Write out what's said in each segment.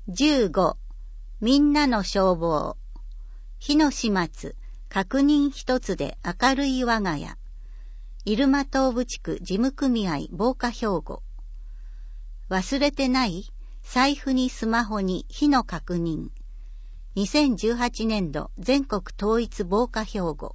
15、みんなの消防。火の始末、確認一つで明るい我が家。入間東部地区事務組合防火標語。忘れてない？財布にスマホに火の確認。2018年度全国統一防火標語。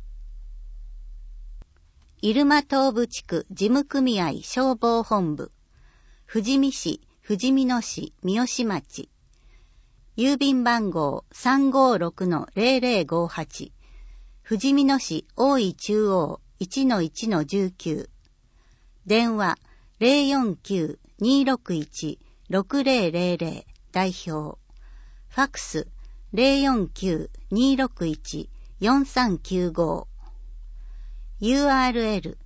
入間東部地区事務組合消防本部。富士見市、富士見野市、三好町。郵便番号 356-0058。富士見野市大井中央 1-1-19。電話 049-261-6000 代表。ファックス 049-261-4395。URL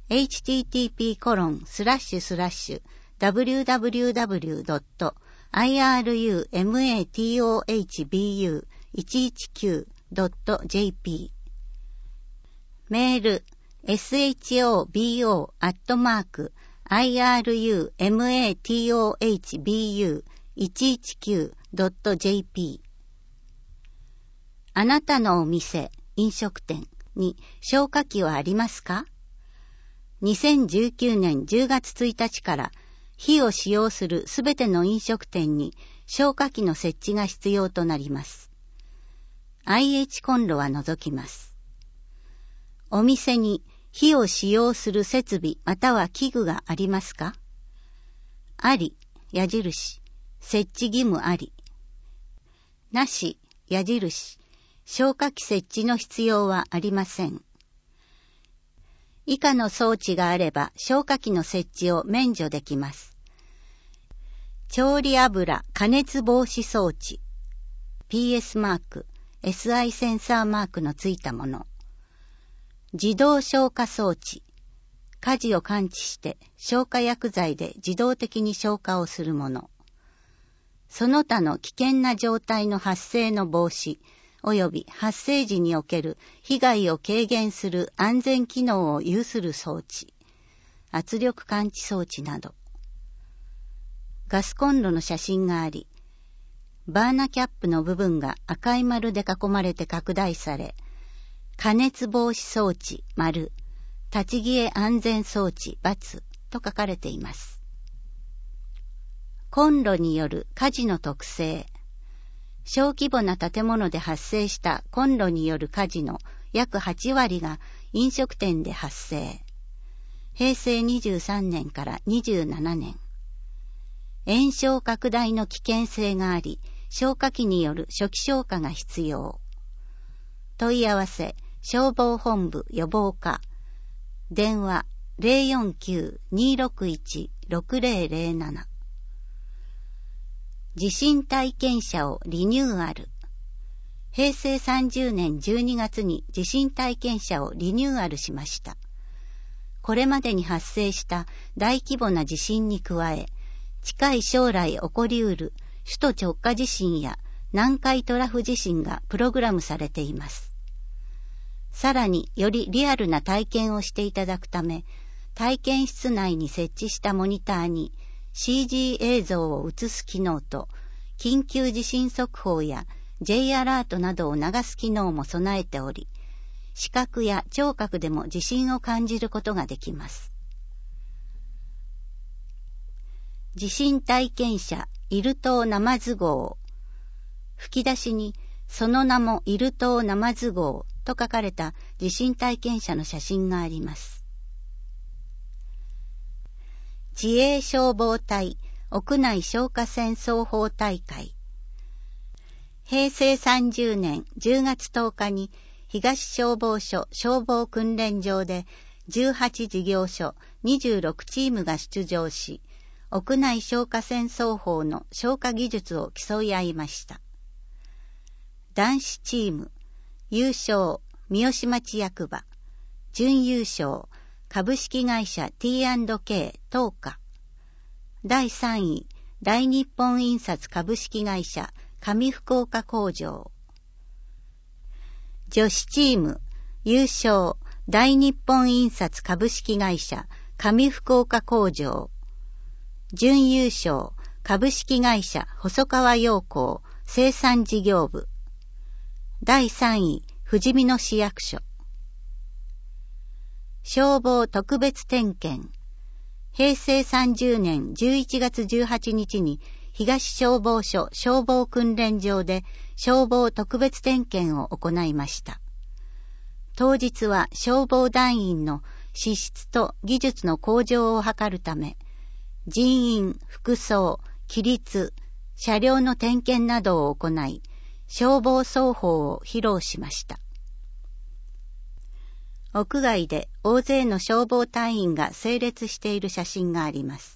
http://www.irumatohbu119.jp メール shobo@irumatohbu119.jp あなたのお店、飲食店に消火器はありますか？ 2019年10月1日から火を使用するすべての飲食店に消火器の設置が必要となります。IH コンロは除きます。お店に火を使用する設備または器具がありますか？あり、矢印、設置義務あり。なし、矢印、消火器設置の必要はありません。以下の装置があれば消火器の設置を免除できます。調理油加熱防止装置 PS マーク、SI センサーマークのついたもの。自動消火装置、火事を感知して消火薬剤で自動的に消火をするもの。その他の危険な状態の発生の防止及び発生時における被害を軽減する安全機能を有する装置、圧力感知装置など。ガスコンロの写真があり、バーナキャップの部分が赤い丸で囲まれて拡大され、加熱防止装置丸、立ち消え安全装置×と書かれています。コンロによる火事の特性。小規模な建物で発生したコンロによる火事の約8割が飲食店で発生。平成23年から27年。延焼拡大の危険性があり、消火器による初期消火が必要。問い合わせ、消防本部予防課。電話 049-261-6007。地震体験車をリニューアル。平成30年12月に地震体験車をリニューアルしました。これまでに発生した大規模な地震に加え、近い将来起こりうる首都直下地震や南海トラフ地震がプログラムされています。さらによりリアルな体験をしていただくため、体験室内に設置したモニターにCG 映像を映す機能と、緊急地震速報や J アラートなどを流す機能も備えており、視覚や聴覚でも地震を感じることができます。地震体験車イルトーナマズ号。吹き出しに、その名もイルトーナマズ号と書かれた地震体験車の写真があります。自衛消防隊屋内消火栓奏法大会。平成30年10月10日に東消防署消防訓練場で18事業所26チームが出場し、屋内消火栓奏法の消火技術を競い合いました。男子チーム、優勝、三好町役場、準優勝、株式会社 T&K 東華。第3位、大日本印刷株式会社上福岡工場。女子チーム、優勝、大日本印刷株式会社上福岡工場。準優勝、 株式会社細川陽光生産事業部。第3位富士見野市役所。消防特別点検。平成30年11月18日に東消防署消防訓練場で消防特別点検を行いました。当日は消防団員の資質と技術の向上を図るため、人員、服装、規律、車両の点検などを行い、消防操法を披露しました。屋外で大勢の消防隊員が整列している写真があります。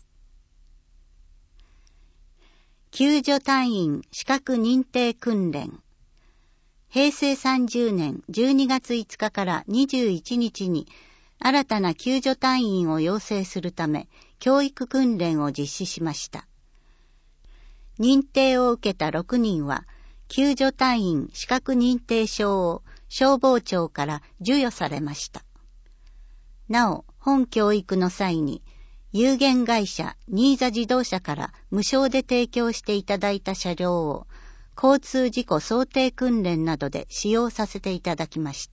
救助隊員資格認定訓練。平成30年12月5日から21日に新たな救助隊員を養成するため教育訓練を実施しました。認定を受けた6人は救助隊員資格認定証を消防庁から授与されました。なお、本教育の際に有限会社新座自動車から無償で提供していただいた車両を交通事故想定訓練などで使用させていただきました。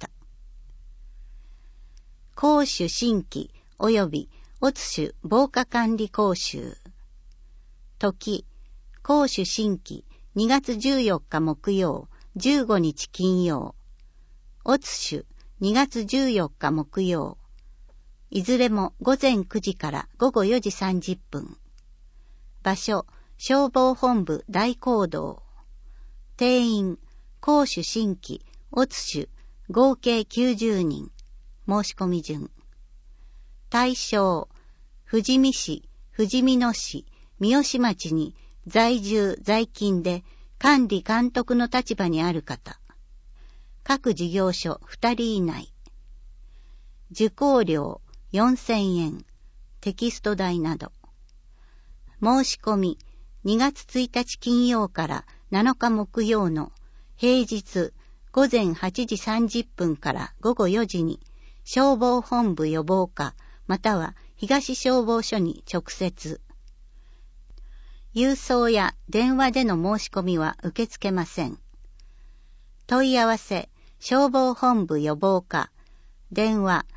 講習新規及び乙種防火管理講習。時、講習新規2月14日木曜、15日金曜。乙種2月14日木曜。いずれも午前9時から午後4時30分。場所、消防本部大講堂。定員、講習新規、乙種、合計90人。申し込み順。対象、富士見市、富士見野市、三好町に在住在勤で管理監督の立場にある方。各事業所2人以内。受講料4000円。テキスト代など。申し込み2月1日金曜から7日木曜の平日午前8時30分から午後4時に消防本部予防課または東消防署に直接。郵送や電話での申し込みは受け付けません。問い合わせ消防本部予防課電話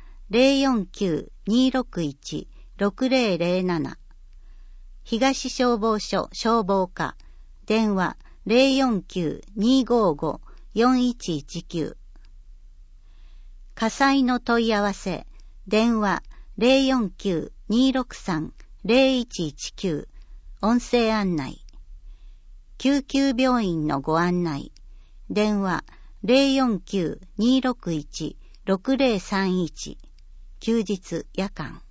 049-261-6007 東消防署消防課電話 049-255-4119 火災の問い合わせ電話 049-263-0119 音声案内救急病院のご案内電話 049-261-6031 休日夜間